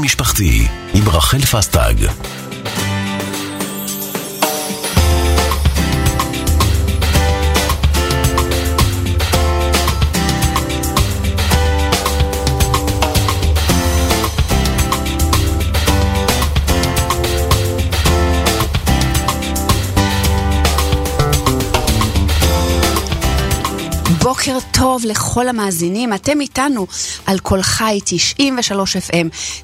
משפחתי עם רחל פסטג. בוקר טוב לכל המאזינים, אתם איתנו על כל חי 93 FM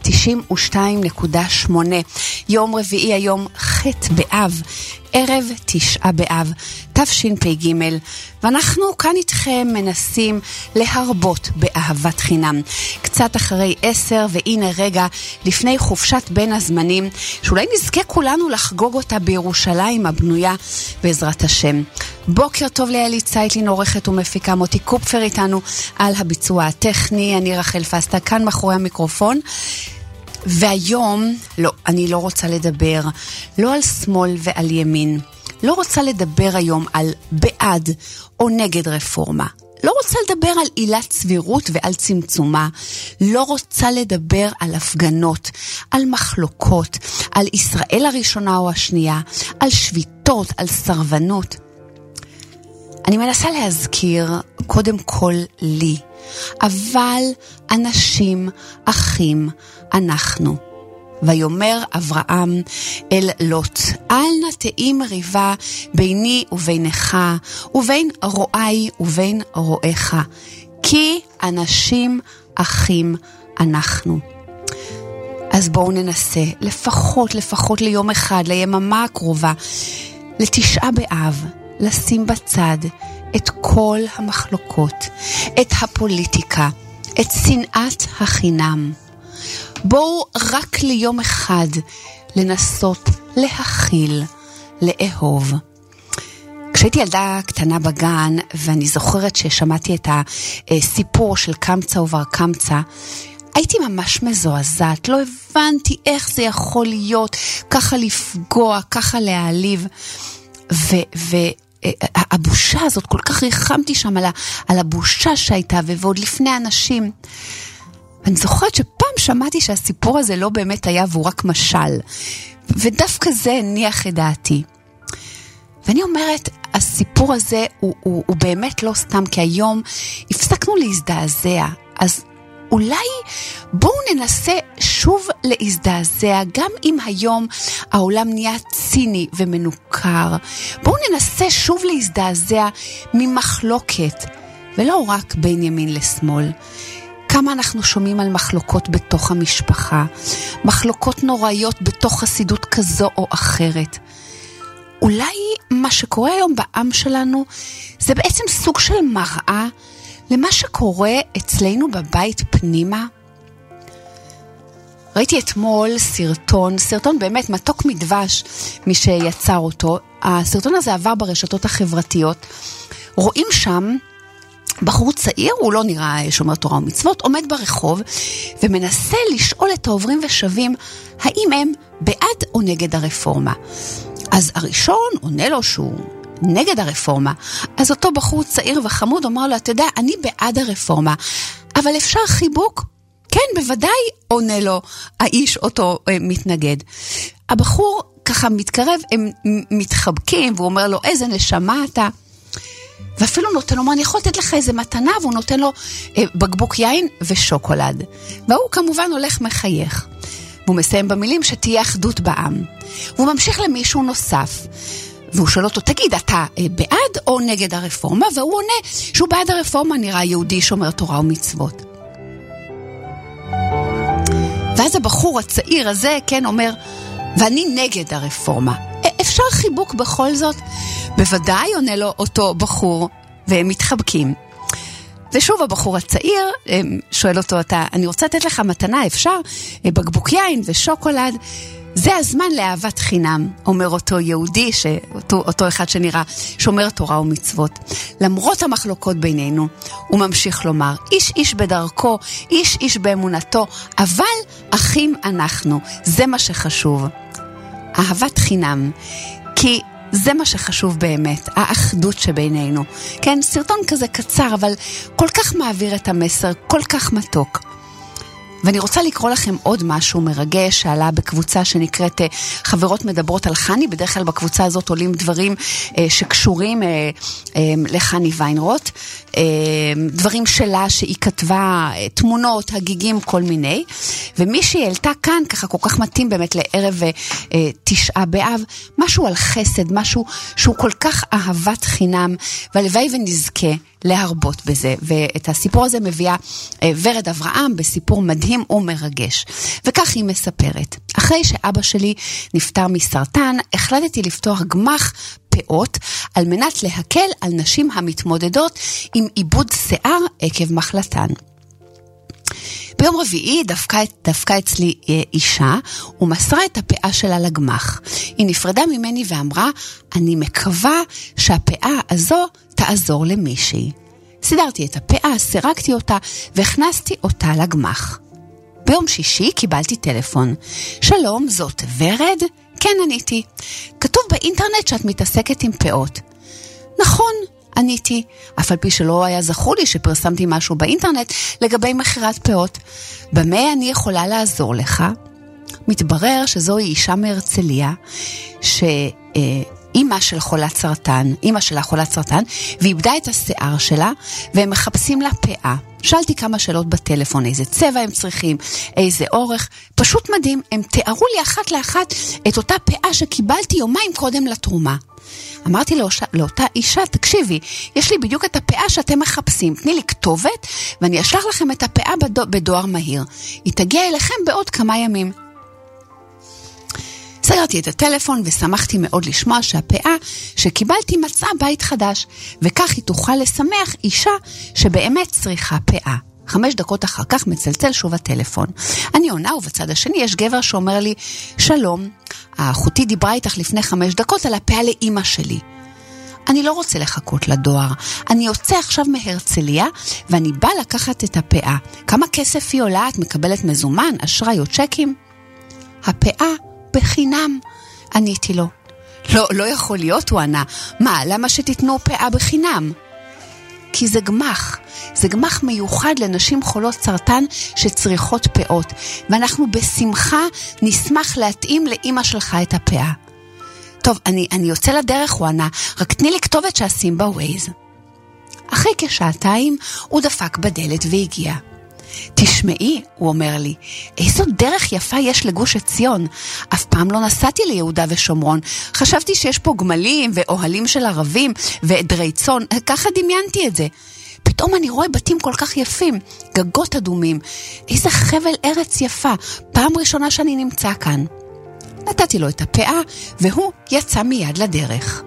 92.8. יום רביעי היום ח' באב, ערב 9 באב תשפ"ג, ואנחנו כאן איתכם מנסים להרבות באהבת חינם. קצת אחרי 10, והנה רגע לפני חופשת בין הזמנים, שאולי נזכה כולנו לחגוג אותה בירושלים הבנויה בעזרת השם. בוקר טוב ליאלי צייטלין, עורכת ומפיקה, מוטי קופפר איתנו על הביצוע הטכני, אני רחל פסטג כאן מאחורי המיקרופון. והיום, אני לא רוצה לדבר לא על שמאל ועל ימין, לא רוצה לדבר היום על בעד או נגד רפורמה, לא רוצה לדבר על עילת סבירות ועל צמצומה, לא רוצה לדבר על הפגנות, על מחלוקות, על ישראל הראשונה או השנייה, על שביתות, על סרבנות. אני מנסה להזכיר קודם כל לי, אבל אנשים, אחים, אנחנו. ויאמר אברהם אל לוט, אל נא תהי מריבה ביני ובינך, ובין רועי ובין רועיך, כי אנשים, אחים, אנחנו. אז בואו ננסה לפחות ליום אחד, ליממה הקרובה, לתשעה באב, לשים בצד את כל המחלוקות, את הפוליטיקה, את שנאת החינם. בואו רק ליום אחד לנסות להכיל, לאהוב. כשהייתי ילדה קטנה בגן, ואני זוכרת ששמעתי את הסיפור של קמצא ובר קמצא, הייתי ממש מזועזעת, לא הבנתי איך זה יכול להיות, ככה לפגוע, ככה להעליב, והבושה הזאת, כל כך ריחמתי שם על הבושה שהייתה, ועוד לפני אנשים. אני זוכרת שפעם שמעתי שהסיפור הזה לא באמת היה, והוא רק משל. ודווקא זה הניח את דעתי. ואני אומרת, הסיפור הזה הוא באמת לא סתם, כי היום הפסקנו להזדעזע. אז אולי בואו ננסה שוב להזדעזע, גם אם היום העולם נהיה ציני ומנוכר. בואו ננסה שוב להזדעזע ממחלוקת, ולא רק בין ימין לשמאל. כמה אנחנו שומעים על מחלוקות בתוך המשפחה, מחלוקות נוראיות בתוך חסידות כזו או אחרת. אולי מה שקורה היום בעם שלנו זה בעצם סוג של מראה למה שקורה אצלנו בבית פנימה. ראיתי אתמול סרטון באמת מתוק מדבש, מי שיצר אותו. הסרטון הזה עבר ברשתות החברתיות. רואים שם בחור צעיר, הוא לא נראה שומר תורה ומצוות, עומד ברחוב ומנסה לשאול את העוברים ושווים האם הם בעד או נגד הרפורמה. אז הראשון עונה לו שהוא נגד הרפורמה. אז אותו בחור צעיר וחמוד אומר לו, אתה יודע, אני בעד הרפורמה, אבל אפשר חיבוק? כן, בוודאי, עונה לו האיש אותו מתנגד. הבחור ככה מתקרב, הם מתחבקים, והוא אומר לו, איזה נשמה אתה. ואפילו נותן לו, אני יכול לתת לך איזה מתנה, והוא נותן לו בקבוק יין ושוקולד. והוא כמובן הולך מחייך. והוא מסיים במילים שתהיה אחדות בעם. והוא ממשיך למישהו נוסף. והוא שואל אותו, תגיד, אתה בעד או נגד הרפורמה? והוא עונה שהוא בעד הרפורמה, נראה יהודי שומר תורה ומצוות. ואז הבחור הצעיר הזה, כן, אומר, ואני נגד הרפורמה. אפשר חיבוק בכל זאת? בוודאי, עונה לו אותו בחור, והם מתחבקים. ושוב הבחור הצעיר שואל אותו, אני רוצה לתת לך מתנה, אפשר? בקבוק יין ושוקולד. זה הזמן לאהבת חינם, אומר אותו יהודי, אותו אחד שנראה שומר תורה ומצוות. למרות המחלוקות בינינו, הוא ממשיך לומר, איש איש בדרכו, איש איש באמונתו, אבל אחים אנחנו, זה מה שחשוב. אהבת חינם, כי זה מה שחשוב באמת, האחדות שבינינו. כן, סרטון כזה קצר, אבל כל כך מעביר את המסר, כל כך מתוק. ואני רוצה לקרוא לכם עוד משהו מרגש שעלה בקבוצה שנקראת חברות מדברות על חני. בדרך כלל בקבוצה הזאת עולים דברים שקשורים לחני ויינרוט, דברים שלה שהיא כתבה, תמונות, הגיגים, כל מיני. ומישהי העלתה כאן, ככה כל כך מתאים באמת לערב תשעה באב, משהו על חסד, משהו שהוא כל כך אהבת חינם, והלוואי ונזכה להרבות בזה. ואת הסיפור הזה מביאה ורד אברהם בסיפור מדהים ומרגש. וכך היא מספרת: אחרי שאבא שלי נפטר מסרטן, החלטתי לפתוח גמח פאות על מנת להקל על נשים המתמודדות עם עיבוד שיער עקב מחלתן. ביום רביעי דווקא אצלי אישה ומסרה את הפאה שלה לגמח. היא נפרדה ממני ואמרה, אני מקווה שהפאה הזו תעזור למישהי. סידרתי את הפאה, סירקתי אותה והכנסתי אותה לגמח. ביום שישי קיבלתי טלפון. שלום, זאת ורד? כן, עניתי. כתוב באינטרנט שאת מתעסקת עם פאות. נכון, עניתי, אף על פי שלא היה זכור לי שפרסמתי משהו באינטרנט לגבי מחירת פאות. במה אני יכולה לעזור לך? מתברר שזוהי אישה מהרצליה, שאימא שלה חולת סרטן, ואיבדה את השיער שלה, והם מחפשים לה פאה. שאלתי כמה שאלות בטלפון, איזה צבע הם צריכים, איזה אורך, פשוט מדהים, הם תיארו לי אחת לאחת את אותה פאה שקיבלתי יומיים קודם לתרומה. אמרתי לאותה אישה, תקשיבי, יש לי בדיוק את הפאה שאתם מחפשים, תני לי כתובת, ואני אשלח לכם את הפאה בדואר מהיר. היא תגיע אליכם בעוד כמה ימים. סגרתי את הטלפון ושמחתי מאוד לשמוע שהפאה שקיבלתי מצאה בית חדש, וכך היא תוכל לשמח אישה שבאמת צריכה פאה. 5 דקות אחר כך מצלצל שוב הטלפון. אני עונה ובצד השני יש גבר שאומר לי, שלום, האחותי דיברה איתך לפני 5 דקות על הפאה לאמא שלי. אני לא רוצה לחכות לדואר, אני יוצא עכשיו מהרצליה ואני בא לקחת את הפאה. כמה כסף היא עולה? את מקבלת מזומן, אשראי או צ'קים? הפאה בחינם, עניתי לו. לא יכול להיות, הוא ענה. מה, למה שתיתנו פאה בחינם? כי זה גמח מיוחד לנשים חולות סרטן שצריכות פאות, ואנחנו בשמחה נשמח להתאים לאמא שלך את הפאה. טוב, אני יוצא לדרך, הוא ענה, רק תני לי כתובת שעשים בווייז. אחרי כשעתיים הוא דפק בדלת והגיע. תשמעי, הוא אומר לי, איזו דרך יפה יש לגוש עציון. אף פעם לא נסעתי ליהודה ושומרון. חשבתי שיש פה גמלים ואוהלים של ערבים ועדרי צאן. ככה דמיינתי את זה. פתאום אני רואה בתים כל כך יפים, גגות אדומים. איזה חבל ארץ יפה. פעם ראשונה שאני נמצא כאן. נתתי לו את הפאה והוא יצא מיד לדרך.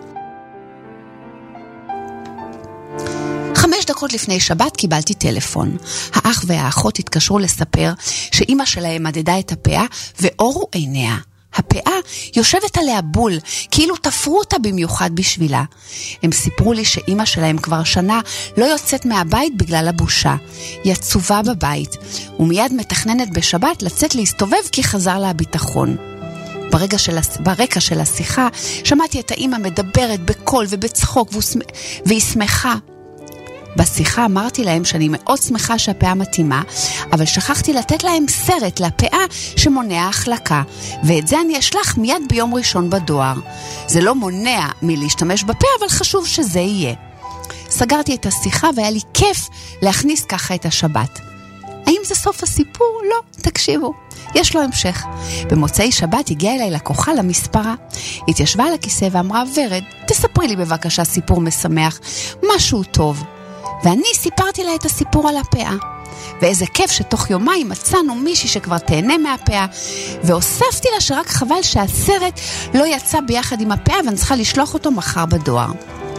5 דקות לפני שבת קיבלתי טלפון. האח והאחות התקשרו לספר שאמא שלהם מדדה את הפאה ואורו עיניה. הפאה יושבת עליה בול, כאילו תפרו אותה במיוחד בשבילה. הם סיפרו לי שאמא שלהם כבר שנה לא יוצאת מהבית בגלל הבושה. היא עצובה בבית, ומיד מתכננת בשבת לצאת להסתובב כי חזר לה הביטחון. ברקע של השיחה שמעתי את האמא מדברת בקול ובצחוק והיא שמחה. בשיחה אמרתי להם שאני מאוד שמחה שהפאה מתאימה, אבל שכחתי לתת להם סרט לפאה שמונע החלקה, ואת זה אני אשלח מיד ביום ראשון בדואר. זה לא מונע מלהשתמש בפאה, אבל חשוב שזה יהיה. סגרתי את השיחה והיה לי כיף להכניס ככה את השבת. האם זה סוף הסיפור? לא, תקשיבו. יש לו המשך. במוצאי שבת הגיעה אליי לקוחה למספרה. התיישבה על הכיסא ואמרה, ורד, תספרי לי בבקשה סיפור משמח, משהו טוב. ואני סיפרתי לה את הסיפור על הפאה. ואיזה כיף שתוך יומיים מצאנו מישהי שכבר תהנה מהפאה, והוספתי לה שרק חבל שהסרט לא יצא ביחד עם הפאה ואני צריכה לשלוח אותו מחר בדואר.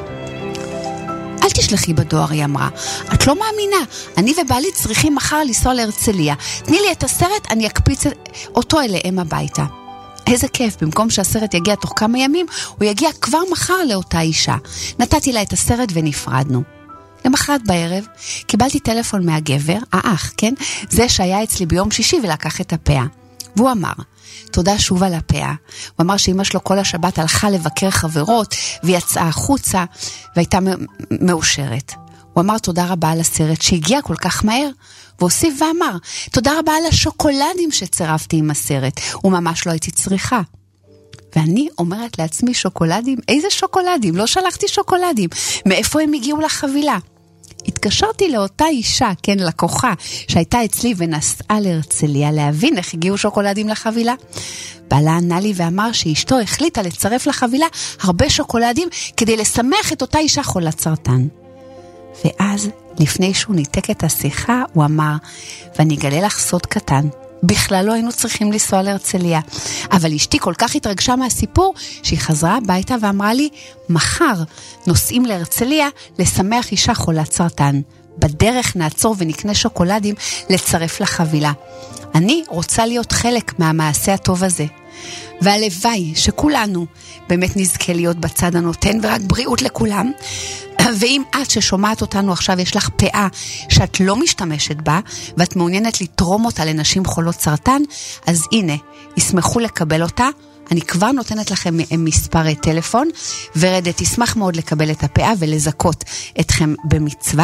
אל תשלחי בדואר, היא אמרה. את לא מאמינה, אני ובעלי צריכים מחר לנסוע להרצליה. תני לי את הסרט, אני אקפיץ אותו אליהם הביתה. איזה כיף, במקום שהסרט יגיע תוך כמה ימים, הוא יגיע כבר מחר לאותה אישה. נתתי לה את הסרט ונפרדנו. למחרת בערב קיבלתי טלפון מהגבר, האח, כן? זה שהיה אצלי ביום שישי ולקח את הפאה. והוא אמר, תודה שוב על הפאה. הוא אמר שאמא שלו כל השבת הלכה לבקר חברות ויצאה החוצה והייתה מאושרת. הוא אמר תודה רבה על הסרט שהגיע כל כך מהר, והוסיף ואמר, תודה רבה על השוקולדים שצירפתי עם הסרט, וממש לא הייתי צריכה. ואני אומרת לעצמי, שוקולדים? איזה שוקולדים? לא שלחתי שוקולדים. מאיפה הם הגיעו לחבילה? התקשרתי לאותה אישה, כן, לקוחה, שהייתה אצלי ונסעה להרצליה להבין איך הגיעו שוקולדים לחבילה. בעלה ענה לי ואמר שאשתו החליטה לצרף לחבילה הרבה שוקולדים כדי לשמח את אותה אישה חולת סרטן. ואז, לפני שהוא ניתק את השיחה, הוא אמר, ואני אגלה לך סוד קטן, בכלל לא היינו צריכים לנסוע להרצליה. אבל אשתי כל כך התרגשה מהסיפור, שהיא חזרה הביתה ואמרה לי, מחר נוסעים להרצליה לשמח אישה חולת סרטן. בדרך נעצור ונקנה שוקולדים לצרף לחבילה. אני רוצה להיות חלק מהמעשה הטוב הזה. והלוואי שכולנו באמת נזכה להיות בצד הנותן, ורק בריאות לכולם. ואם את ששומעת אותנו עכשיו יש לך פאה שאת לא משתמשת בה, ואת מעוניינת לתרום אותה לנשים חולות סרטן, אז הנה, ישמחו לקבל אותה. אני כבר נותנת לכם מספר טלפון, ורדת תשמח מאוד לקבל את הפאה ולזכות אתכם במצווה.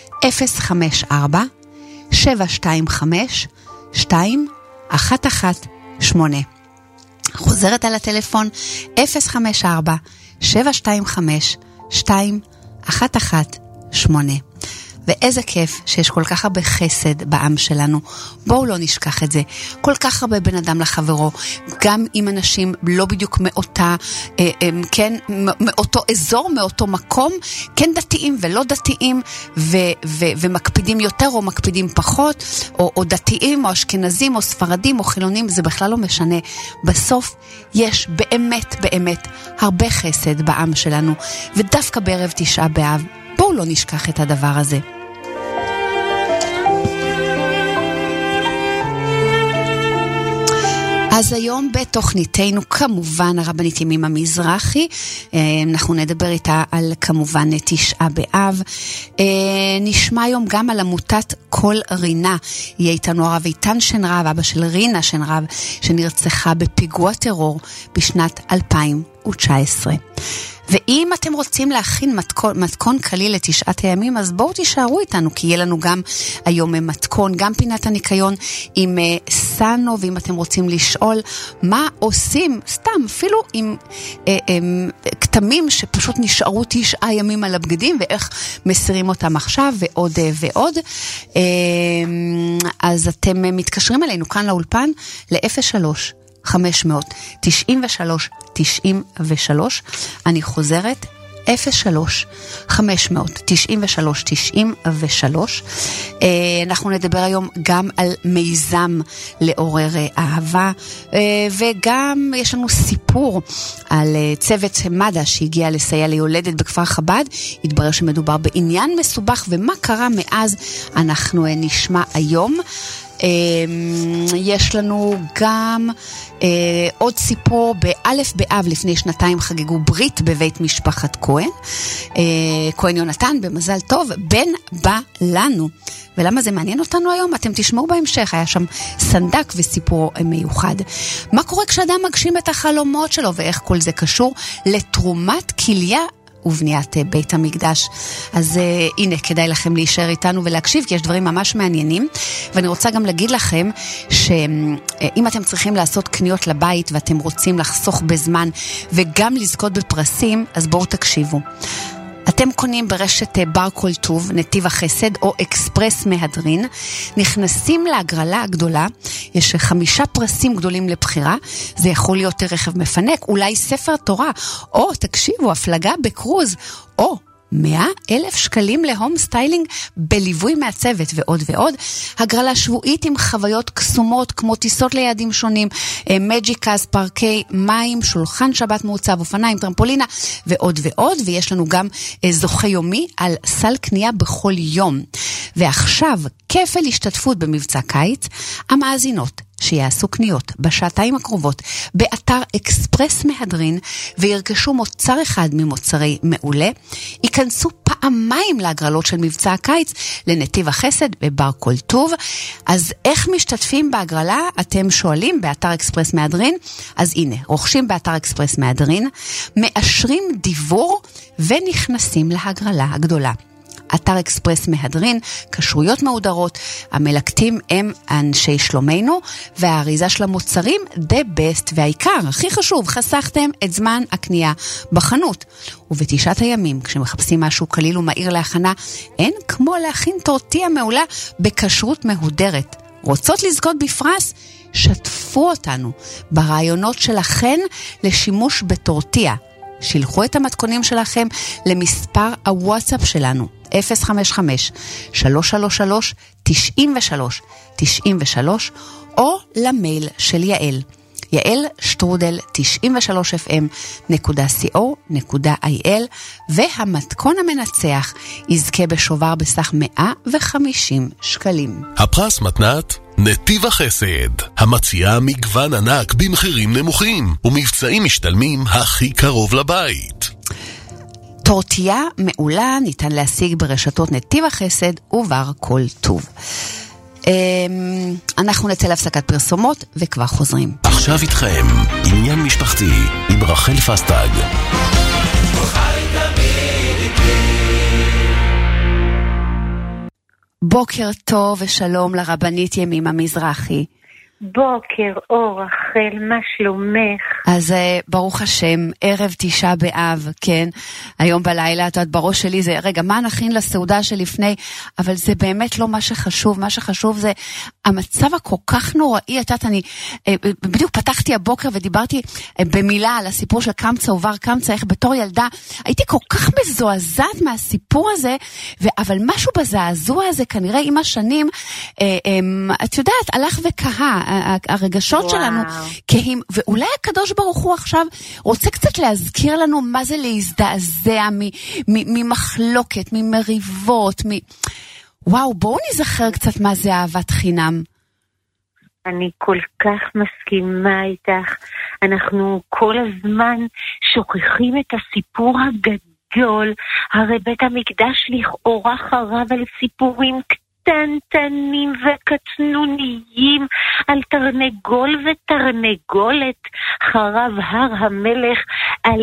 054-725-2118. חוזרת על הטלפון 054-725-2118. ואיזה כיף שיש כל כך הרבה חסד בעם שלנו. בואו לא נשכח את זה. כל כך הרבה בן אדם לחברו, גם עם אנשים לא בדיוק מאותה, כן, מאותו אזור, מאותו מקום, כן דתיים ולא דתיים, ומקפידים יותר או מקפידים פחות, או דתיים או אשכנזים או ספרדים או חילונים, זה בכלל לא משנה. בסוף יש באמת הרבה חסד בעם שלנו, ודווקא בערב תשעה באב, בואו לא נשכח את הדבר הזה. אז היום בתוכניתנו כמובן הרבנית ימימה מזרחי, אנחנו נדבר איתה על כמובן תשעה באב. נשמע היום גם על עמותת כל רינה. יהיה איתנו הרב איתן שנרב, אבא של רינה שנרב, שנרצחה בפיגוע טרור בשנת 2019. ואם אתם רוצים להכין מתכון קליל לתשעת הימים, אז בואו תישארו איתנו, כי יהיה לנו גם היום מתכון, גם פינת הניקיון עם סנו, ואם אתם רוצים לשאול מה עושים, סתם, אפילו עם כתמים שפשוט נשארו 9 ימים על הבגדים, ואיך מסירים אותם עכשיו, ועוד ועוד. אז אתם מתקשרים אלינו כאן לאולפן ל-03-593-93. אני חוזרת 03-593-93. אנחנו נדבר היום גם על מיזם לעורר אהבה, וגם יש לנו סיפור על צוות מד"א שהגיע לסייע ליולדת בכפר חב"ד. התברר שמדובר בעניין מסובך, ומה קרה מאז אנחנו נשמע היום. יש לנו גם עוד סיפור. באלף באב לפני 2 חגגו ברית בבית משפחת כהן, כהן יונתן, במזל טוב, בן בא לנו. ולמה זה מעניין אותנו היום? אתם תשמעו בהמשך, היה שם סנדק וסיפור מיוחד. מה קורה כשאדם מגשים את החלומות שלו, ואיך כל זה קשור לתרומת כליה ובניית בית המקדש. אז הנה, כדאי לכם להישאר איתנו ולהקשיב, כי יש דברים ממש מעניינים. ואני רוצה גם להגיד לכם שאם אתם צריכים לעשות קניות לבית ואתם רוצים לחסוך בזמן וגם לזכות בפרסים, אז בואו תקשיבו. אתם קונים ברשת בר כל טוב, נתיב החסד או אקספרס מהדרין, נכנסים להגרלה הגדולה, יש 5 פרסים גדולים לבחירה, זה יכול להיות רכב מפנק, אולי ספר תורה, או תקשיבו, הפלגה בקרוז, או 100,000 שקלים להום סטיילינג בליווי מהצוות ועוד ועוד. הגרלה שבועית עם חוויות קסומות כמו טיסות ליעדים שונים, מג'יקס, פארקי מים, שולחן שבת מעוצב, אופניים, טרמפולינה ועוד ועוד. ויש לנו גם זוכה יומי על סל קנייה בכל יום. ועכשיו כפל השתתפות במבצע קיץ. המאזינות שיעשו קניות בשעתיים הקרובות באתר אקספרס מהדרין וירכשו מוצר אחד ממוצרי מעולה, ייכנסו פעמיים להגרלות של מבצע הקיץ לנתיב החסד בבר כל טוב. אז איך משתתפים בהגרלה? אתם שואלים באתר אקספרס מהדרין. אז הנה, רוכשים באתר אקספרס מהדרין, מאשרים דיבור ונכנסים להגרלה הגדולה. אתר אקספרס מהדרין, כשרויות מהודרות, המלקטים הם אנשי שלומנו, והאריזה של המוצרים the best, והעיקר, הכי חשוב, חסכתם את זמן הקנייה בחנות. ובתשעת הימים, כשמחפשים משהו קליל ומהיר להכנה, אין כמו להכין טורטיה מעולה בכשרות מהודרת. רוצות לזכות בפרס? שתפו אותנו ברעיונות שלכן לשימוש בטורטיה. שילחו את המתכונים שלכם למספר הוואטסאפ שלנו 055-333-93-93 או למייל של יעל yael@93fm.co.il, והמתכון המנצח יזכה בשובר בסך 150 שקלים. הפרס מתנת נתיב החסד, המציעה מגוון ענק במחירים נמוכים ומבצעים משתלמים הכי קרוב לבית. טורטיה מעולה ניתן להשיג ברשתות נתיב החסד ובר כל טוב. אנחנו נצא להפסקת פרסומות וכבר חוזרים. עכשיו איתכם עניין משפחתי עם רחל פסטג. בוקר טוב ושלום לרבנית ימימה מזרחי. בוקר אור רחל, מה שלומך? אז ברוך השם, ערב תשעה באב, כן, היום בלילה, את יודעת, בראש שלי זה, רגע, מה נכין לסעודה שלפני, אבל זה באמת לא מה שחשוב, מה שחשוב זה המצב הכל כך נוראי, את יודעת, אני בדיוק פתחתי הבוקר ודיברתי במילה על הסיפור של קמצא ובר קמצא, איך בתור ילדה, הייתי כל כך מזועזעת מהסיפור הזה, אבל משהו בזעזוע הזה, כנראה עם השנים, את יודעת, הלך וקהה, הרגשות שלנו כהים, ואולי הקדוש ברוך הוא עכשיו רוצה קצת להזכיר לנו מה זה להזדעזע ממחלוקת, ממריבות, וואו, בואו נזכר קצת מה זה אהבת חינם. אני כל כך מסכימה איתך. אנחנו כל הזמן שוכחים את הסיפור הגדול. הרי בית המקדש לכאורה חרב על סיפורים קטנטנים וקטנוניים, על תרנגול ותרנגולת. חרב הר המלך על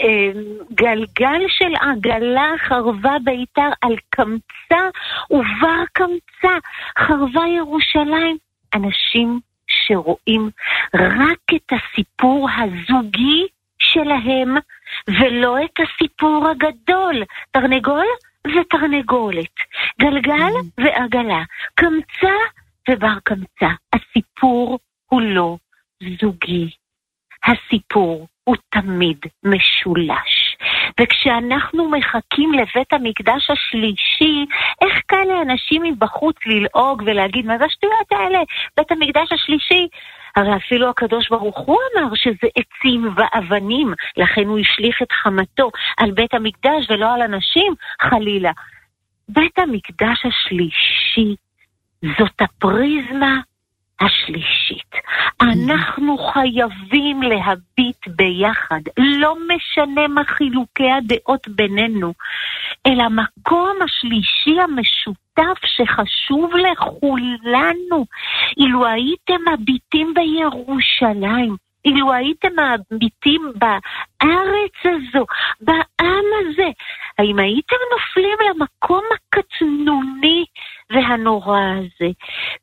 גלגל של עגלה, חרבה ביתר על קמצא ובר קמצא, חרבה ירושלים. אנשים שרואים רק את הסיפור הזוגי שלהם ולא את הסיפור הגדול. תרנגול ותרנגולת, גלגל ועגלה, קמצא ובר קמצא. הסיפור הוא לא זוגי, הסיפור הוא תמיד משולש. וכשאנחנו מחכים לבית המקדש השלישי, איך קל לאנשים מבחוץ ללעוג ולהגיד, מה זה השטויות האלה? בית המקדש השלישי, הרי אפילו הקדוש ברוך הוא אמר שזה עצים ואבנים, לכן הוא השליך את חמתו על בית המקדש ולא על אנשים, חלילה. בית המקדש השלישי זאת הפריזמה השלישית. אנחנו חייבים להביט ביחד, לא משנה מה חילוקי הדעות בינינו, אל המקום השלישי המשותף שחשוב לכולנו. אילו הייתם מביטים בירושלים, אילו הייתם מביטים בארץ הזו, בעם הזה, האם הייתם נופלים למקום הקטנוני והנורא הזה?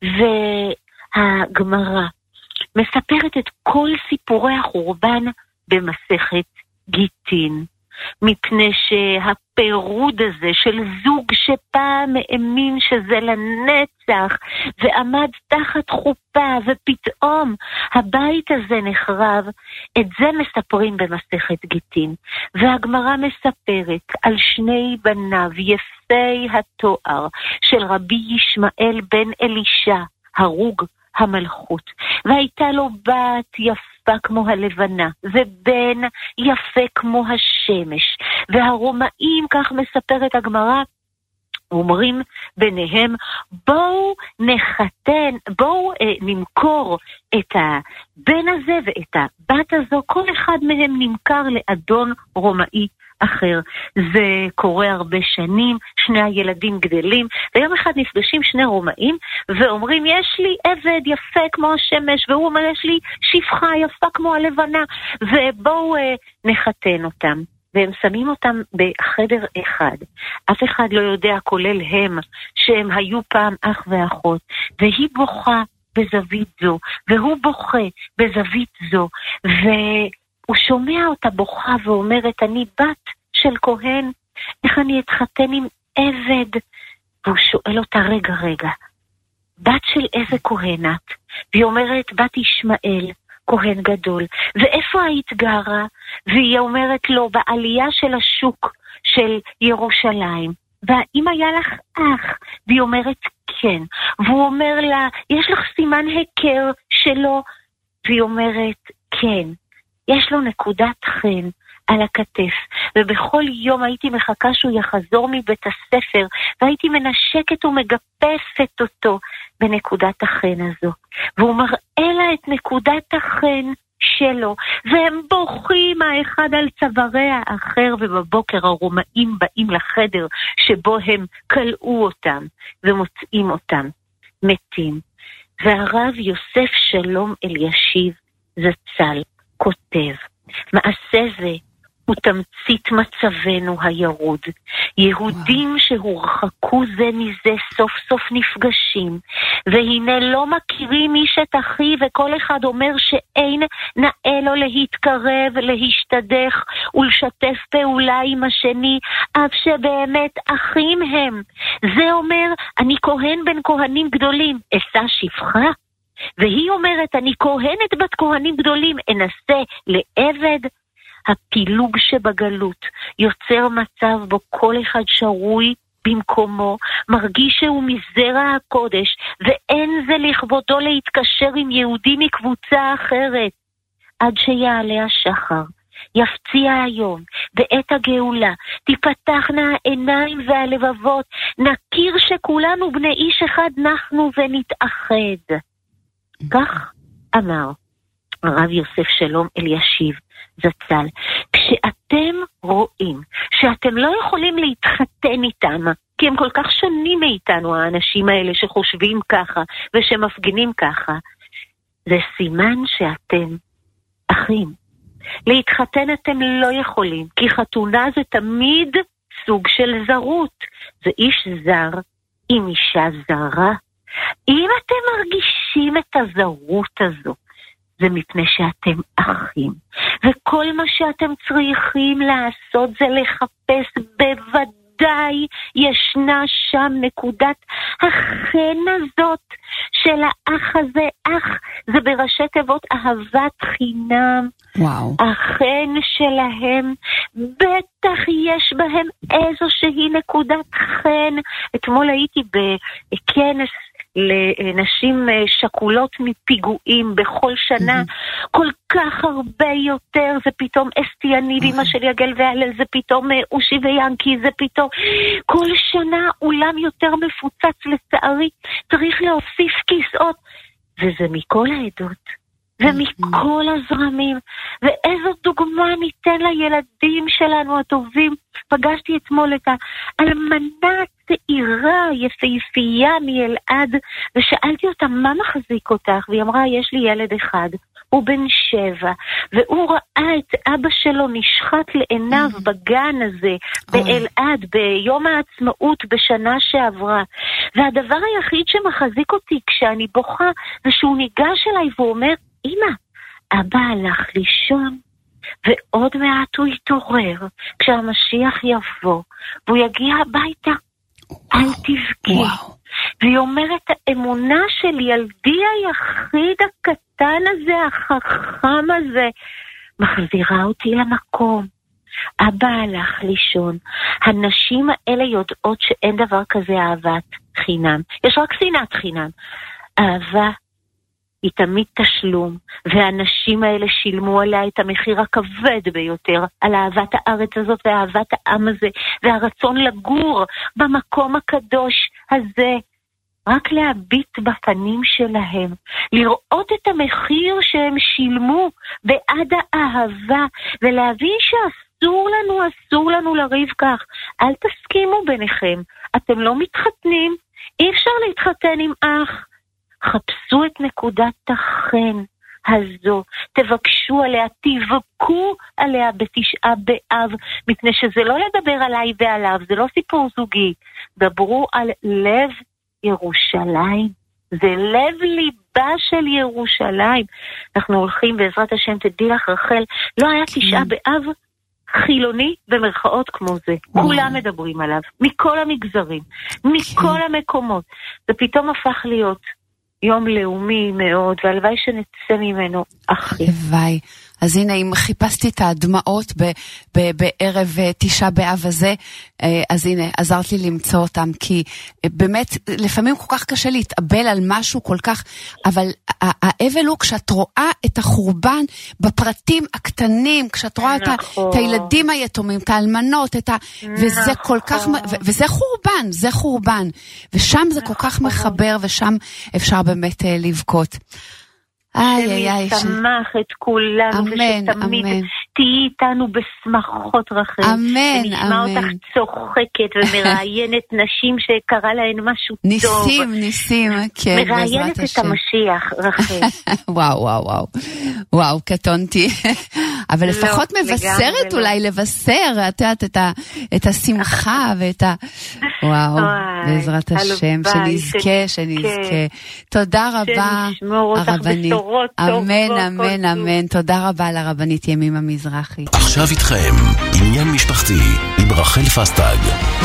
הגמרא מספרת את כל סיפורי החורבן במסכת גיטין, מפני שהפירוד הזה של זוג שפעם האמין שזה לנצח ועמד תחת חופה ופתאום הבית הזה נחרב, את זה מספרים במסכת גיטין. והגמרא מספרת על שני בניו יפי התואר של רבי ישמעאל בן אלישע, הרוג המלכות, והייתה לו בת יפה כמו הלבנה ובן יפה כמו השמש. והרומאים, כך מספרת הגמרא, אומרים ביניהם, בואו נחתן, בואו נמכור את הבן הזה ואת הבת הזו, כל אחד מהם נמכר לאדון רומאי אחר. זה קורה הרבה שנים, שני הילדים גדלים, ויום אחד נפגשים שני רומאים ואומרים, יש לי עבד יפה כמו השמש, והוא אומר, יש לי שפחה יפה כמו הלבנה, ובואו נחתן אותם. והם שמים אותם בחדר אחד. אף אחד לא יודע, כולל הם, שהם היו פעם אח ואחות, והיא בוכה בזווית זו, והוא בוכה בזווית זו, והוא שומע אותה בוכה ואומרת, אני בת של כהן, איך אני אתחתן עם עבד? והוא שואל אותה, רגע, בת של איזה כהן את? והיא אומרת, בת ישמעאל, כהן גדול. ואיפה היית גרה? והיא אומרת לו, בעלייה של השוק של ירושלים. והאם היה לך אח? והיא אומרת, כן. והוא אומר לה, יש לך סימן היכר שלו? והיא אומרת, כן. יש לו נקודת חן על הכתף, ובכל יום הייתי מחכה שהוא יחזור מבית הספר, והייתי מנשקת ומגפסת אותו בנקודת החן הזו. והוא מראה לה את נקודת החן שלו, והם בוכים האחד על צווארי האחר, ובבוקר הרומאים באים לחדר שבו הם קלעו אותם, ומוצאים אותם מתים. והרב יוסף שלום אלישיב זצ"ל כותב, מעשה זה הוא תמצית מצבנו הירוד. יהודים שהורחקו זה מזה סוף סוף נפגשים, והנה לא מכירים איש את אחי, וכל אחד אומר שאין נאה לו להתקרב, להשתדך ולשתף פעולה עם השני, אף שבאמת אחים הם. זה אומר, אני כהן בן כהנים גדולים, אשא שפחה. והיא אומרת, אני כהנת בת כהנים גדולים, אנסה לעבד. הפילוג שבגלות יוצר מצב בו כל אחד שרוי במקומו, מרגיש שהוא מזרע הקודש, ואין זה לכבודו להתקשר עם יהודי מקבוצה אחרת. עד שיעלה השחר, יפציע היום, בעת הגאולה, תיפתחנה העיניים והלבבות, נכיר שכולנו בני איש אחד נחנו ונתאחד. כך אמר הרב יוסף שלום אלישיב זצ"ל. כשאתם רואים שאתם לא יכולים להתחתן איתם, כי הם כל כך שונים מאיתנו, האנשים האלה שחושבים ככה ושמפגינים ככה, זה סימן שאתם אחים. להתחתן אתם לא יכולים, כי חתונה זה תמיד סוג של זרות. זה איש זר עם אישה זרה. אם אתם מרגישים את הזרות הזו, זה מפני שאתם אחים. וכל מה שאתם צריכים לעשות זה לחפש, בוודאי ישנה שם נקודת החן הזאת של האח הזה. אח זה בראשי תיבות אהבת חינם. וואו. החן שלהם, בטח יש בהם איזושהי נקודת חן. אתמול הייתי בכנס לנשים שקולות מפיגועים בכל שנה, כל כך הרבה יותר, זה פתאום אסתי יניב, אמא של יגל והלל, זה פתאום אושי ויאנקי, זה פתאום כל שנה אולם יותר מפוצץ. לצערי צריך להוסיף כיסאות, וזה מכל העדות ומכל הזרמים. ואיזו דוגמה ניתן לילדים שלנו הטובים. פגשתי אתמול את האלמנה צעירה יפהפייה מאלעד, ושאלתי אותה מה מחזיק אותך, והיא אמרה, יש לי ילד אחד, הוא בן 7, והוא ראה את אבא שלו נשחט לעיניו בגן הזה באלעד ביום העצמאות בשנה שעברה, והדבר היחיד שמחזיק אותי כשאני בוכה זה שהוא ניגש אליי והוא אומר, אמא, אבא הלך לישון ועוד מעט הוא יתעורר כשהמשיח יבוא והוא יגיע הביתה, אל תבכי. והיא אומרת, האמונה של ילדי היחיד הקטן הזה, החכם הזה, מחזירה אותי למקום. אבא הלך לישון. הנשים האלה יודעות שאין דבר כזה אהבת חינם, יש רק שנאת חינם. אהבה היא תמיד תשלום, והאנשים האלה שילמו עליה את המחיר הכבד ביותר, על אהבת הארץ הזאת ואהבת העם הזה, והרצון לגור במקום הקדוש הזה. רק להביט בפנים שלהם, לראות את המחיר שהם שילמו בעד האהבה, ולהבין אסור לנו לריב כך. אל תסכימו ביניכם, אתם לא מתחתנים, אי אפשר להתחתן עם אח. חפשו את נקודת החן הזו, תבקשו עליה, תבכו עליה בתשעה באב, מפני שזה לא לדבר עליי ועליו, זה לא סיפור זוגי, דברו על לב ירושלים, זה לב ליבה של ירושלים. אנחנו הולכים בעזרת השם, תדעי לך רחל, לא היה תשעה באב חילוני במרכאות כמו זה, כולם מדברים עליו, מכל המגזרים, מכל המקומות, זה פתאום הפך להיות יום לאומי מאוד, והלוואי שנצא ממנו אחי. הלוואי. אז הנה, אם חיפשתי את הדמעות בערב תשעה באב הזה, אז הנה, עזרת לי למצוא אותם, כי באמת, לפעמים כל כך קשה להתאבל על משהו כל כך, אבל האבל הוא כשאת רואה את החורבן בפרטים הקטנים, כשאת רואה את הילדים היתומים, את האלמנות, וזה כל כך, וזה חורבן, זה חורבן, ושם זה כל כך מחבר, ושם אפשר באמת לבכות. שמשמח את כולנו, ושתמיד תהיי איתנו בשמחות רחל. אמן, ונשמע אותך צוחקת ומראיינת נשים שקרה להן משהו טוב. ניסים, כן, מראיינת את המשיח, רחל. וואו, קטונתי. אבל לפחות מבשרת אולי, לבשר, את השמחה ואת וואו, בעזרת השם, שנזכה. תודה רבה, הרבנית. אמן. תודה רבה לרבנית ימימה מזרחי. עכשיו איתכם עניין משפחתי עם רחל פסטג.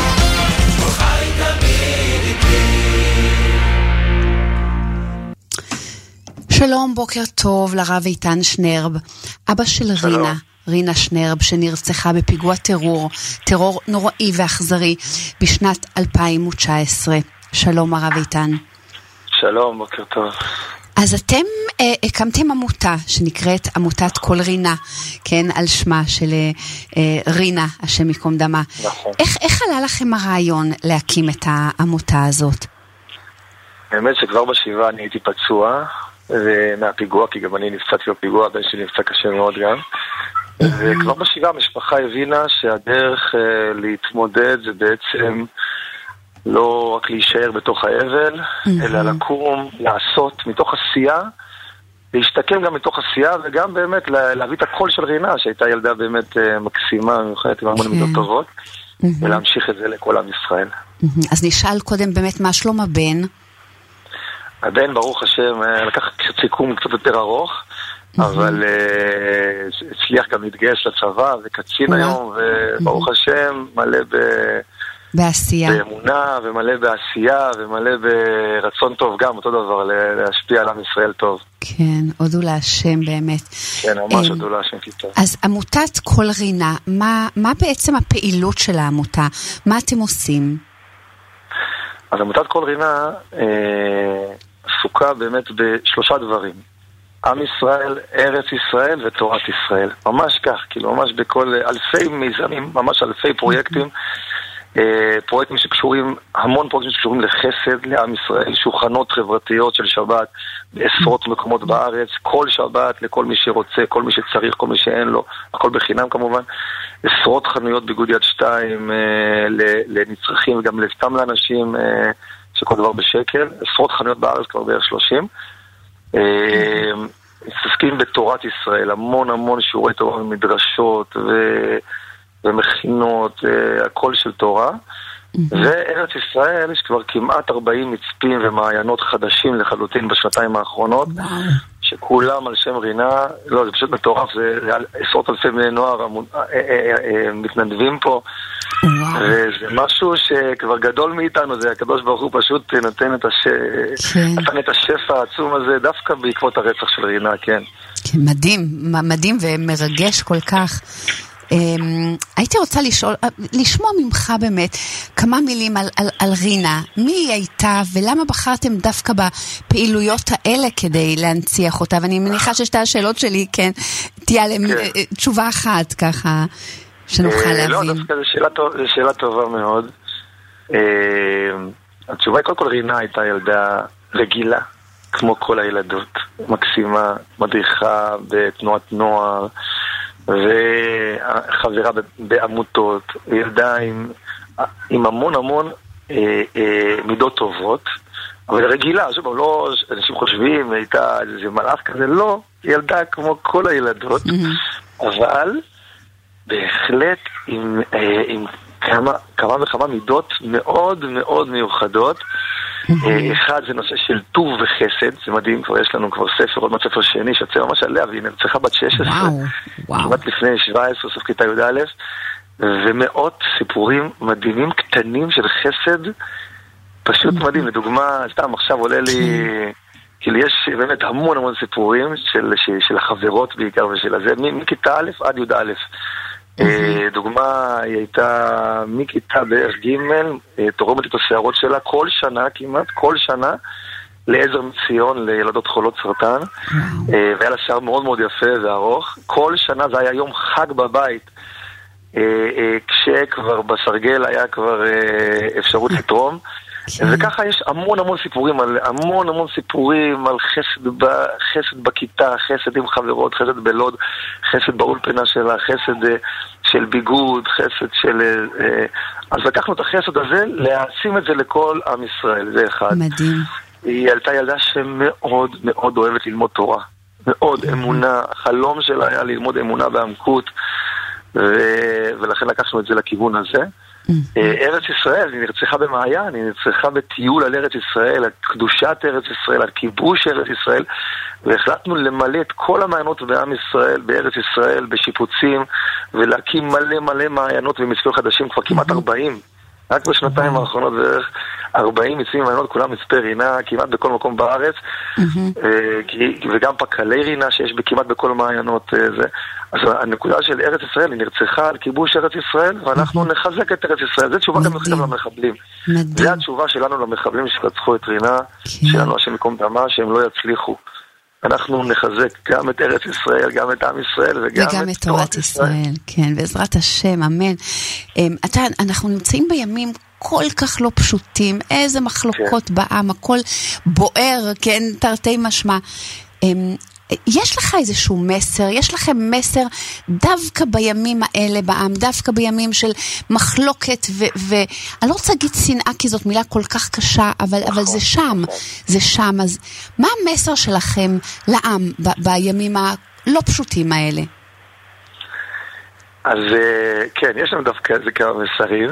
שלום, בוקר טוב לרב איתן שנרב, אבא של רינה שנרב, שנרצחה בפיגוע טרור נוראי ואכזרי בשנת 2019. שלום הרב איתן. שלום, בוקר טוב. אז אתם הקמתם עמותה שנקראת עמותת כל רינה, כן, על שמה של רינה, השם יקום דמה. נכון. איך עלה לכם הרעיון להקים את העמותה הזאת? באמת שכבר בשבעה אני הייתי פצוע מהפיגוע, כי גם אני נפצעתי בפיגוע, הבן שלי נפצע קשה מאוד גם. וכבר בשבעה המשפחה הבינה שהדרך להתמודד זה בעצם לא רק להישאר בתוך האבל, אלא לקום, לעשות מתוך עשייה, להשתקם גם מתוך עשייה, וגם באמת להביא את הקול של רינה, שהייתה ילדה באמת מקסימה, מיוחדת עם המון מידות טובות, ולהמשיך את זה לכל עם ישראל. אז נשאל קודם באמת מה שלום הבן? הבן, ברוך השם, לקח סיכום קצת יותר ארוך, אבל הצליח גם להתגייס לצבא, וקצין היום, וברוך השם, מלא בעשייה. באמונה, ומלא בעשייה, ומלא ברצון טוב גם, אותו דבר, להשפיע על עם ישראל טוב. כן, הודו להשם באמת. כן, ממש הודו להשם כיתה. אז עמותת כל רינה, מה בעצם הפעילות של העמותה? מה אתם עושים? אז עמותת כל רינה עסוקה באמת בשלושה דברים. עם ישראל, ארץ ישראל ותורת ישראל. ממש כך, כאילו ממש בכל אלפי מיזמים, ממש אלפי פרויקטים, פרויקטים שקשורים, המון פרויקטים שקשורים לחסד לעם ישראל, שולחנות חברתיות של שבת בעשרות מקומות בארץ, כל שבת לכל מי שרוצה, כל מי שצריך, כל מי שאין לו, הכל בחינם כמובן, עשרות חנויות בגוד יד 2 לנצרכים וגם לסתם לאנשים שכל דבר בשקל, עשרות חנויות בארץ כבר בערך 30, מתעסקים בתורת ישראל, המון שיעורי תורה ומדרשות ומכינות, הכל של תורה. וארץ ישראל יש כבר כמעט 40 מצפים ומעיינות חדשים לחלוטין בשנתיים האחרונות, שכולם על שם רינה. לא, זה פשוט מטורף, זה עשרות אלפי בני נוער מתנדבים פה, וזה משהו שכבר גדול מאיתנו, זה הקדוש ברוך הוא פשוט נתן את השפע העצום הזה דווקא בעקבות הרצח של רינה. כן, מדהים ומרגש כל כך. הייתי רוצה לשמוע ממך באמת כמה מילים על רינה, מי היא הייתה ולמה בחרתם דווקא בפעילויות האלה כדי להנציח אותה, ואני מניחה ששתי השאלות שלי, כן, תהיה להם תשובה אחת ככה שנוכל להבין. לא, דווקא זו שאלה טובה מאוד. התשובה היא, קודם כל רינה הייתה ילדה רגילה כמו כל הילדות, מקסימה, מדריכה בתנועת נוער וחברה בעמותות, ילדה עם המון מידות טובות, אבל רגילה, לא, אנשים חושבים, הייתה איזה מלאך כזה, לא, היא ילדה כמו כל הילדות, אבל בהחלט עם כמה וכמה מידות מאוד מאוד מיוחדות. אחד זה נושא של טוב וחסד, זה מדהים, כבר יש לנו כבר ספר, עוד ספר שני שיוצא ממש עליה, והיא נרצחה בת 16, כמעט לפני 17, סוף כיתה י"א, ומאות סיפורים מדהימים קטנים של חסד, פשוט מדהים. לדוגמה, סתם עכשיו עולה לי, כאילו יש באמת המון סיפורים של החברות בעיקר ושל הזה, מכיתה א' עד י"א. דוגמה, היא הייתה מכיתה בערך ג' תורמת את השערות שלה כל שנה, כמעט כל שנה, לעזר מציון לילדות חולות סרטן, והיה לה שער מאוד מאוד יפה וארוך. כל שנה זה היה יום חג בבית, כשכבר בסרגל היה כבר אפשרות לתרום. וככה יש המון סיפורים המון סיפורים על חסד בכיתה, חסד עם חברות, חסד בלוד, חסד באולפנה שלה, חסד של ביגוד, חסד של... אז לקחנו את החסד הזה, להעצים את זה לכל עם ישראל, זה אחד. מדהים. היא הייתה ילדה שמאוד מאוד אוהבת ללמוד תורה, מאוד אמונה, החלום שלה היה ללמוד אמונה בעמקות, ולכן לקחנו את זה לכיוון הזה. ארץ ישראל, היא נרצחה במעיין, היא נרצחה בטיול על ארץ ישראל, על קדושת ארץ ישראל, על כיבוש ארץ ישראל, והחלטנו למלא את כל המעיינות בעם ישראל, בארץ ישראל, בשיפוצים, ולהקים מלא מעיינות ומצפים חדשים, כבר כמעט 40. רק בשנתיים האחרונות בערך 40 מצפים מעיינות, כולם מצפי רינה, כמעט בכל מקום בארץ, וגם פקלי רינה שיש כמעט בכל מעיינות. אז הנקודה של ארץ ישראל היא נרצחה על כיבוש ארץ ישראל, ואנחנו נחזק את ארץ ישראל. זו תשובה גם נכתב למחבלים. זו התשובה שלנו למחבלים שרצחו את רינה, שלנו השם יקום דמה, שהם לא יצליחו. אנחנו נחזק גם את ארץ ישראל, גם את עם ישראל, וגם את תורת ישראל. כן, בעזרת השם, אמן. אנחנו נמצאים בימים כל כך לא פשוטים, איזה מחלוקות בעם, הכל בוער, כן, תרתי משמע. יש לך איזשהו מסר, יש לכם מסר דווקא בימים האלה בעם, דווקא בימים של מחלוקת ואני לא רוצה להגיד שנאה כי זאת מילה כל כך קשה, אבל זה שם, אז מה המסר שלכם לעם בימים הלא פשוטים האלה? אז כן, יש לנו דווקא איזה כמה מסרים.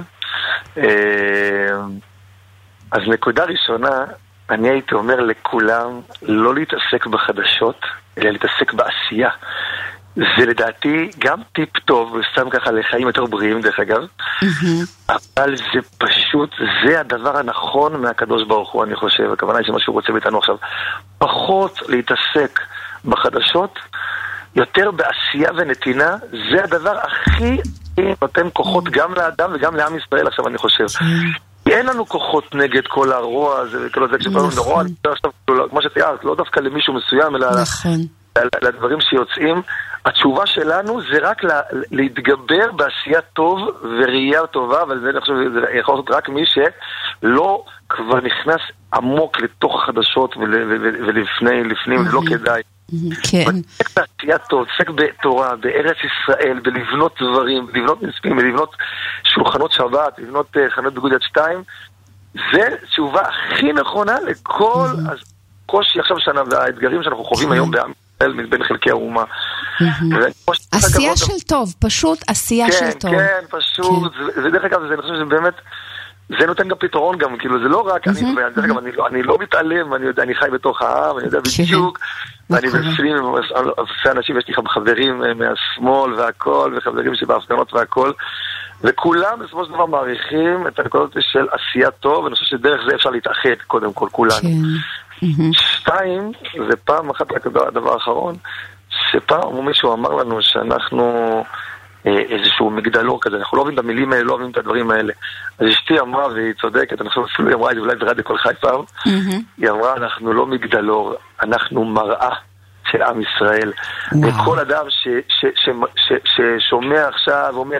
אז נקודה ראשונה, אני הייתי אומר לכולם לא להתעסק בחדשות, אלא להתעסק בעשייה. זה לדעתי גם טיפ טוב, וסתם ככה לחיים יותר בריאים דרך אגב, אבל זה פשוט, זה הדבר הנכון מהקדוש ברוך הוא, אני חושב. הכוונה היא שמה שהוא רוצה מאיתנו עכשיו, פחות להתעסק בחדשות, יותר בעשייה ונתינה, זה הדבר הכי נותן כוחות גם לאדם וגם לעם ישראל עכשיו, אני חושב. אין לנו כוחות נגד כל הרוע הזה, כשפעמים לרוע, כמו שתיארת, לא דווקא למישהו מסוים, אלא לדברים שיוצאים. התשובה שלנו זה רק להתגבר בעשייה טוב וראייה טובה, אבל זה אני חושב, זה יכול להיות רק מי שלא כבר נכנס עמוק לתוך החדשות ולפנים, לא כדאי. כן. עוסק בעשייה טוב, עוסק בתורה, בארץ ישראל, בלבנות דברים, בלבנות נספים, בלבנות שולחנות שבת, בלבנות חנות בגוד יד 2, זה תשובה הכי נכונה לכל הקושי עכשיו והאתגרים שאנחנו חווים היום בעם ישראל מבין חלקי האומה. עשייה של טוב, פשוט עשייה של טוב. כן, פשוט, ודרך אגב, אני חושב שזה זה נותן גם פתרון גם, כאילו זה לא רק, אני לא מתעלם, אני חי בתוך העם, אני יודע בדיוק, ואני בפנים עם אלפי אנשים, יש לי חברים מהשמאל והכל, וחברים שבהפגנות והכל, וכולם בסופו של דבר מעריכים את הנקודות של עשייה טוב, ואני חושב שדרך זה אפשר להתאחד קודם כל, כולנו. שתיים, זה פעם אחת הדבר האחרון, שפעם מישהו אמר לנו שאנחנו איזשהו מגדלור כזה, אנחנו לא אוהבים את המילים האלה, לא אוהבים את הדברים האלה. אז אשתי אמרה, והיא צודקת, אנחנו אפילו היא אמרה את זה אולי ברדיו כל חי פעם, היא אמרה, אנחנו לא מגדלור, אנחנו מראה של עם ישראל. וכל אדם ששומע עכשיו ואומר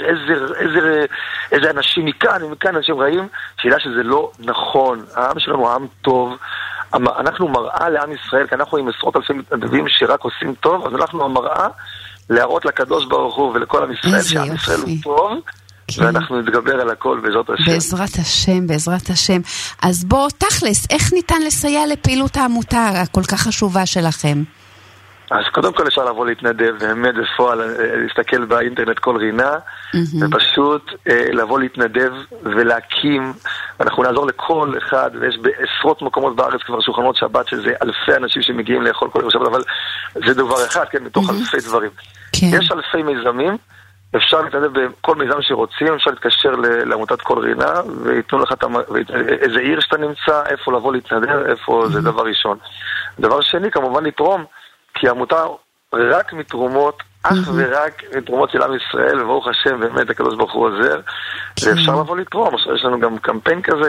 איזה אנשים מכאן אנשים רעים, שידע שזה לא נכון. העם שלנו הוא עם טוב, אנחנו מראה לעם ישראל, כי אנחנו עם עשרות אלפי מתנדבים שרק עושים טוב, אז אנחנו המראה להראות לקדוש ברוך הוא ולכל עם ישראל שעם ישראל הוא טוב, ואנחנו נתגבר על הכל בעזרת השם. בעזרת השם, בעזרת השם. אז בוא, תכלס, איך ניתן לסייע לפעילות העמותה הכל כך חשובה שלכם? אז קודם כל אפשר לבוא להתנדב, באמת בפועל, להסתכל באינטרנט כל רינה, ופשוט לבוא להתנדב ולהקים, ואנחנו נעזור לכל אחד, ויש בעשרות מקומות בארץ כבר שולחנות שבת, שזה אלפי אנשים שמגיעים לאכול כל יום שבת, אבל זה דבר אחד, כן, מתוך אלפי דברים. יש אלפי מיזמים, אפשר להתנדב בכל מיזם שרוצים, אפשר להתקשר לעמותת כל רינה, ויתנו לך איזה עיר שאתה נמצא, איפה לבוא להתנדב, איפה זה דבר ראשון. דבר שני, כמובן לתרום, כי העמותה רק מתרומות, אך ורק מתרומות של עם ישראל, וברוך השם, באמת הקדוש ברוך הוא עוזר, ואפשר לבוא לתרום. יש לנו גם קמפיין כזה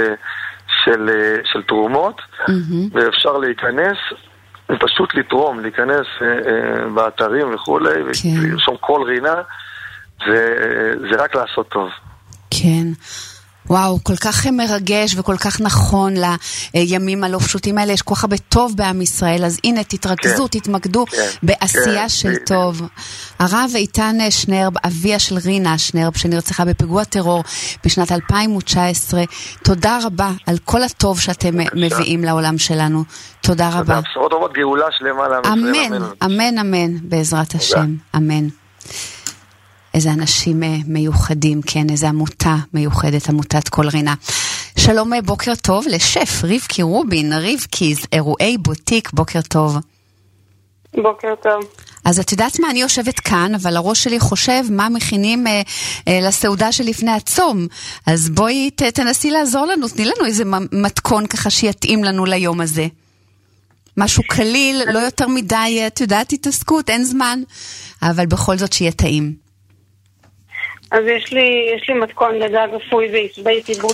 של תרומות, ואפשר להיכנס, ופשוט לתרום, להיכנס באתרים וכולי, ולרשום כל רינה, וזה רק לעשות טוב. כן. וואו, כל כך מרגש וכל כך נכון לימים הלא פשוטים האלה, יש כל כך הרבה טוב בעם ישראל, אז הנה תתרכזו, תתמקדו בעשייה של טוב. הרב איתן שנרב, אביה של רינה שנרב, שנרצחה בפיגוע טרור בשנת 2019, תודה רבה על כל הטוב שאתם מביאים לעולם שלנו. תודה רבה. בשורות טובות, גאולה שלמה לעם ישראל. אמן, אמן, אמן, בעזרת השם, אמן. איזה אנשים מיוחדים, כן, איזה עמותה מיוחדת, עמותת כל רינה. שלום, בוקר טוב לשף רבקי רובין, רבקיז, אירועי בוטיק, בוקר טוב. בוקר טוב. אז את יודעת מה, אני יושבת כאן, אבל הראש שלי חושב מה מכינים לסעודה שלפני הצום. אז בואי תנסי לעזור לנו, תני לנו איזה מתכון ככה שיתאים לנו ליום הזה. משהו קליל, לא יותר מדי, את יודעת, התעסקות, אין זמן, אבל בכל זאת שיהיה טעים. אז יש לי מתכון לדג אפוי ועצבי טיבול,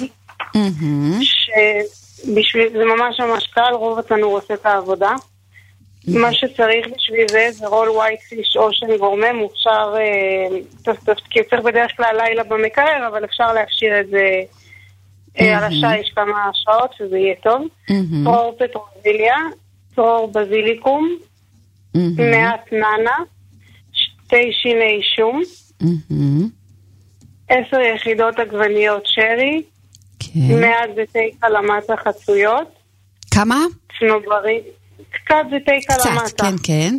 זה ממש קל, רוב התנור עושה את העבודה. מה שצריך בשביל זה רול ווייט פיש או שאני גורמה, מופשר, כי צריך בדרך כלל לילה במקרר, אבל אפשר להפשיר את זה על השיש כמה שעות, שזה יהיה טוב. צרור פטרוזיליה, צרור בזיליקום, מעט נאנה, 2 שיני שום, 10 יחידות עגבניות שרי, מעט זיתי קלמטה חצויות. כמה? צנוברים, קצת זיתי קלמטה. קצת, כן, כן.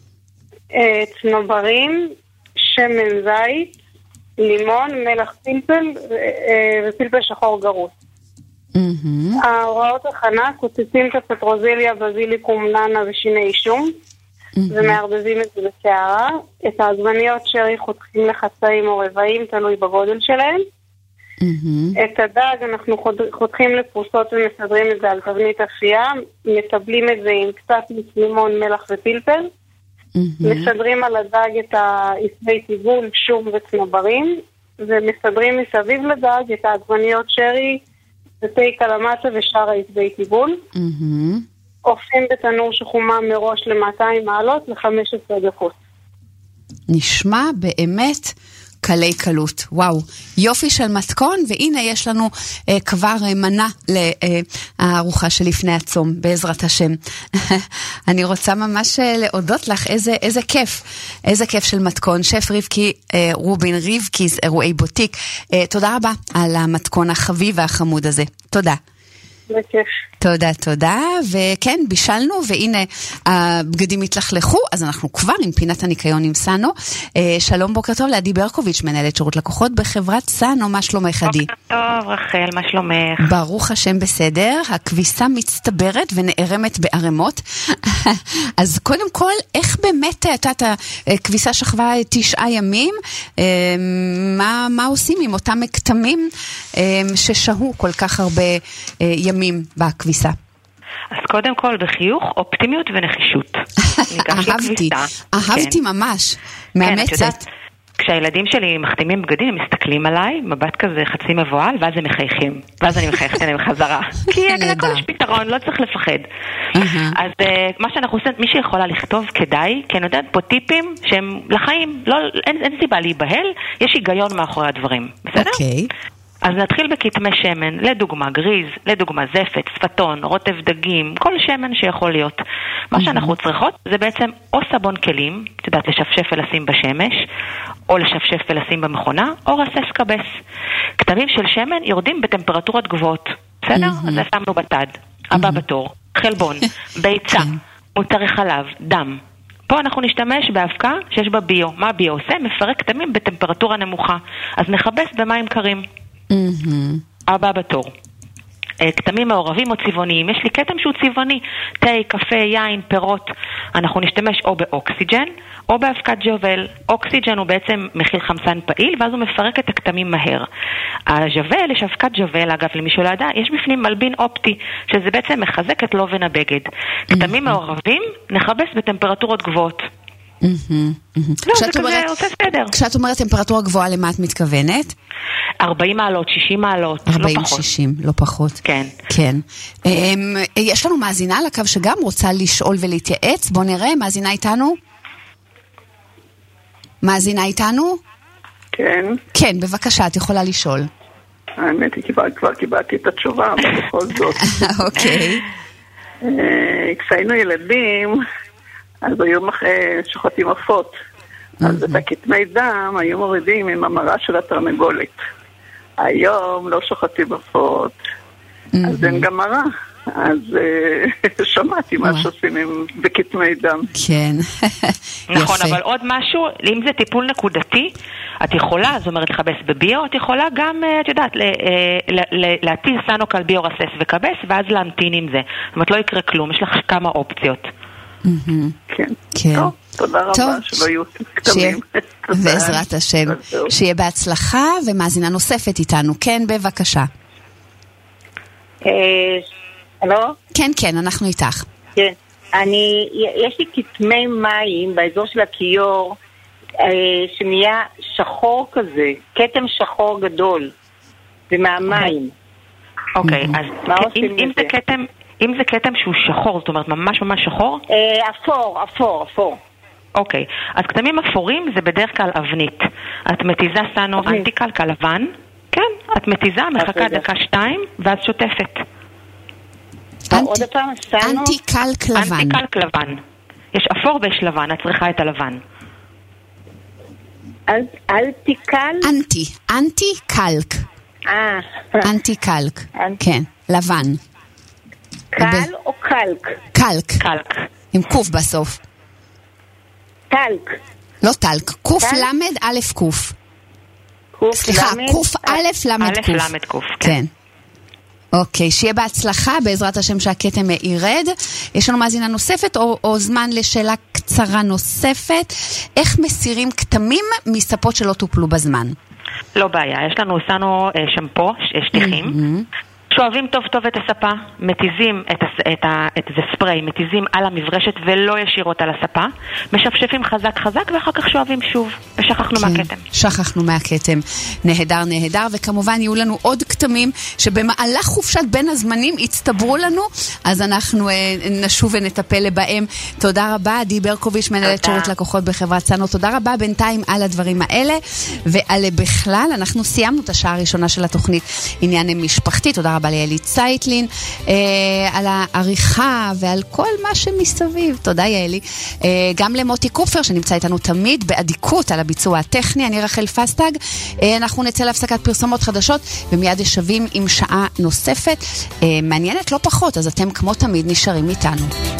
צנוברים, שמן זית, לימון, מלח פלפל ופלפל שחור גרוס. ההוראות הכנה, קוצצים את הפטרוזיליה, בזיליקום, נאנה ושיני שום, ומערבבים את זה בשערה. את העגבניות שרי חותכים לחצאים או רבעים, תלוי בגודל שלהם. את הדג אנחנו חותכים לפרוסות ומסדרים את זה על תבנית אפייה, מטבלים את זה עם קצת לימון, מלח ופלפל, מסדרים על הדג את העצבי טיבול, שום וצנוברים, ומסדרים מסביב לדג את העגבניות שרי, זיתי קלמטה ושאר העצבי טיבול. אופים בתנור שחומה מראש ל-200 מעלות ל-15 דקות. נשמע באמת קלי קלות. וואו, יופי של מתכון, והנה יש לנו כבר מנה לארוחה שלפני הצום, בעזרת השם. אני רוצה ממש להודות לך, איזה כיף, איזה כיף של מתכון. שף רבקי רובין, רבקיז, אירועי בוטיק. תודה רבה על המתכון החביב והחמוד הזה. תודה. בכיף. תודה, תודה, וכן, בישלנו, והנה הבגדים התלכלכו, אז אנחנו כבר עם פינת הניקיון עם סאנו. שלום, בוקר טוב, לעדי ברקוביץ', מנהלת שירות לקוחות בחברת סאנו, מה שלומך עדי? בוקר טוב, רחל, מה שלומך? ברוך השם בסדר, הכביסה מצטברת ונערמת בערמות, אז קודם כל, איך באמת, הכביסה שכבה 9 ימים, מה עושים עם אותם כתמים ששהו כל כך הרבה ימים בכביסה? אז קודם כל בחיוך, אופטימיות ונחישות. אהבתי ממש, מאמצת. כשהילדים שלי מחתימים בגדים, הם מסתכלים עליי, מבט כזה חצי מבועל, ואז הם מחייכים. ואז אני מחייכת עליהם חזרה. כי הכל יש פתרון, לא צריך לפחד. אז מה שאנחנו עושים, מי שיכולה לכתוב כדאי, כי אני יודעת פה טיפים שהם לחיים, אין סיבה להיבהל, יש היגיון מאחורי הדברים. בסדר? אוקיי. אז נתחיל בכתמי שמן, לדוגמה גריז, לדוגמה זפת, שפתון, רוטב דגים, כל שמן שיכול להיות. מה שאנחנו צריכות זה בעצם או סבון כלים, יודעת, לשפשף ולשים בשמש, או לשפשף ולשים במכונה, או רסס קבס. כתמים של שמן יורדים בטמפרטורות גבוהות. בסדר? אז זה שמנו בצד. הבא בתור, חלבון, ביצה, מוצרי חלב, דם. פה אנחנו נשתמש באבקה שיש בה ביו. מה ביו עושה? מפרק כתמים בטמפרטורה נמוכה. אז נחבס במים קרים. הבא בתור. כתמים מעורבים או צבעוניים. יש לי כתם שהוא צבעוני. תה, קפה, יין, פירות. אנחנו נשתמש או באוקסיג'ן או באבקת ג'ובל. אוקסיג'ן הוא בעצם מכיל חמצן פעיל, ואז הוא מפרק את הכתמים מהר. הג'וול, יש אבקת ג'וול, אגב, למי שלא ידע, יש בפנים מלבין אופטי, שזה בעצם מחזק את לובן הבגד. כתמים מעורבים נחבס בטמפרטורות גבוהות. לא, זה כזה עושה סדר. כשאת אומרת טמפרטורה גבוהה, למה את מתכוונת? 40 מעלות, 60 מעלות, לא פחות. 40-60, לא פחות. כן. כן. יש לנו מאזינה על הקו שגם רוצה לשאול ולהתייעץ. בוא נראה, מאזינה איתנו? מאזינה איתנו? כן. כן, בבקשה, את יכולה לשאול. האמת היא, כבר קיבלתי את התשובה, אבל בכל זאת. אוקיי. כשהיינו ילדים, אז היו שוחטים עופות. אז את הכתמי דם היו מורידים עם המרה של התרנגולת. היום לא שוחטים עופות, אז אין גם מרה. אז שמעתי מה שעושים בכתמי דם. כן. נכון, אבל עוד משהו, אם זה טיפול נקודתי, את יכולה, זאת אומרת, לחבס בביו, את יכולה גם, את יודעת, להטיל סנוקל ביו רסס וקבס, ואז להמתין עם זה. זאת אומרת, לא יקרה כלום, יש לך כמה אופציות. כן. טוב, תודה רבה, שלא יהיו כתמים. בעזרת השם. שיהיה בהצלחה, ומאזינה נוספת איתנו. כן, בבקשה. הלו? כן, כן, אנחנו איתך. כן. יש לי כתמי מים באזור של הכיור, שנהיה שחור כזה, כתם שחור גדול, ומהמים. אוקיי, אז אם זה כתם שהוא שחור, זאת אומרת ממש ממש שחור? אפור. אוקיי, אז כתמים אפורים זה בדרך כלל אבנית. את מתיזה סנו אנטיקלק לבן, כן, את מתיזה, מחכה דקה-שתיים, ואז שוטפת. עוד פעם, סנו? אנטיקלק לבן. אנטיקלק לבן. יש אפור ויש לבן, את צריכה את הלבן. אנטיקלק. אנטיקלק, כן, לבן. קל או קלק? קלק. עם קוף בסוף. טלק. לא טלק, קוף למד א' קוף. סליחה, קוף א' למד קוף. כן. אוקיי, שיהיה בהצלחה, בעזרת השם שהכתם ירד. יש לנו מאזינה נוספת או זמן לשאלה קצרה נוספת. איך מסירים כתמים מספות שלא טופלו בזמן? לא בעיה, יש לנו שמפו, שטיחים. שואבים טוב טוב את הספה, מתיזים את זה ספרי, מתיזים על המברשת ולא ישירות על הספה, משפשפים חזק חזק ואחר כך שואבים שוב, ושכחנו מהכתם. שכחנו מהכתם. נהדר, וכמובן יהיו לנו עוד כתמים שבמהלך חופשת בין הזמנים הצטברו לנו, אז אנחנו נשוב ונטפל בהם. תודה רבה, עדי ברקוביץ', מנהלת שירות לקוחות בחברת סנו. תודה רבה בינתיים על הדברים האלה, ועל בכלל, אנחנו סיימנו את השעה הראשונה של התוכנית עניין משפחתי. תודה רבה ליאלי צייטלין על העריכה ועל כל מה שמסביב. תודה יאלי. גם למוטי קופר שנמצא איתנו תמיד באדיקות על הביצוע הטכני. אני רחל פסטג. אנחנו נצא להפסקת פרסומות חדשות ומיד ישבים עם שעה נוספת מעניינת לא פחות, אז אתם כמו תמיד נשארים איתנו.